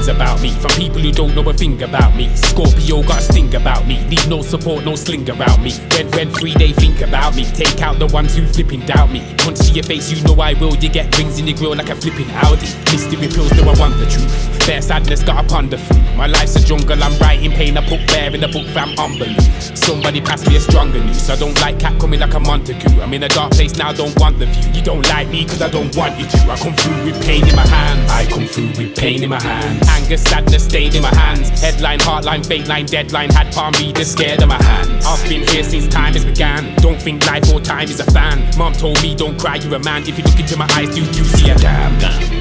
things about me from people who don't know a thing about me. Scorpio got a sting about me, need no support, no sling around me. Red free, they think about me, take out the ones who flipping doubt me. Can't see your face, you know I will, you get rings in your grill like a flipping Audi. Mystery pills, do I want the truth? Bare sadness, got a ponder through. My life's a jungle, I'm writing pain, I put bear in the book, fam, unbelief. Somebody pass me a stronger news, I don't like cat coming like a Montague. I'm in a dark place now, don't want the view. You don't like me cause I don't want you to. I come through with pain in my hands, I come through with pain in my hands. Anger, sadness, stayed in my hands. Headline, heartline, fake line, deadline. Had palm readers scared of my hands. I've been here since time has began. Don't think life or time is a fan. Mom told me don't cry, you're a man. If you look into my eyes, do you see a damn?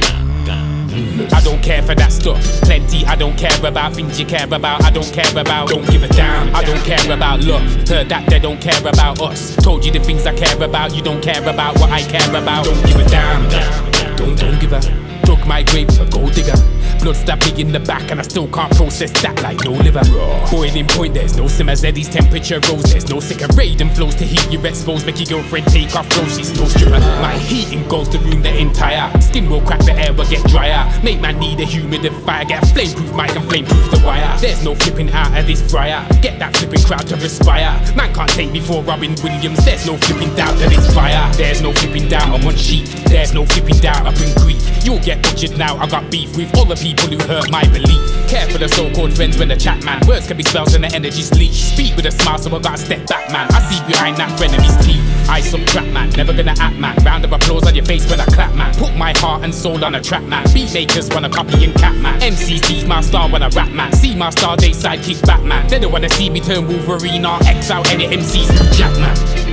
I don't care for that stuff. Plenty I don't care about. Things you care about, I don't care about. Don't give a damn, I don't care about love. Heard that they don't care about us. Told you the things I care about. You don't care about what I care about. Don't give a damn, don't give a. Dug my grave with a gold digger. Blood stabbed me in the back and I still can't process that like no liver. Boiling point, there's no simmers, Eddie's temperature rose. There's no sicker raiding flows to heat you exposed. Make your girlfriend take off clothes, she's no stripper. My heating goes to ruin the entire. Skin will crack, the air will get drier. Make man need a humidifier. Get a flameproof mic and flameproof the wire. There's no flipping out of this fryer. Get that flipping crowd to respire. Man can't take me for Robin Williams. There's no flipping doubt that it's fire. There's no flipping doubt I'm on sheep. There's no flipping doubt I bring grief. You'll get butchered now, I got beef with all the people who hurt my belief. Care for the so-called friends when the chat, man. Words can be spells and the energy's leech. Speak with a smile, so I gotta step back, man. I see behind that frenemy's teeth. I subtract, man, never gonna act, man. Round of applause on your face when I clap, man. Put my heart and soul on a track, man. Beat makers wanna copy and cap, man. MCs see my star when I rap, man. See my star, they sidekick back, man. They don't wanna see me turn Wolverine or X out any MCs who jack, man.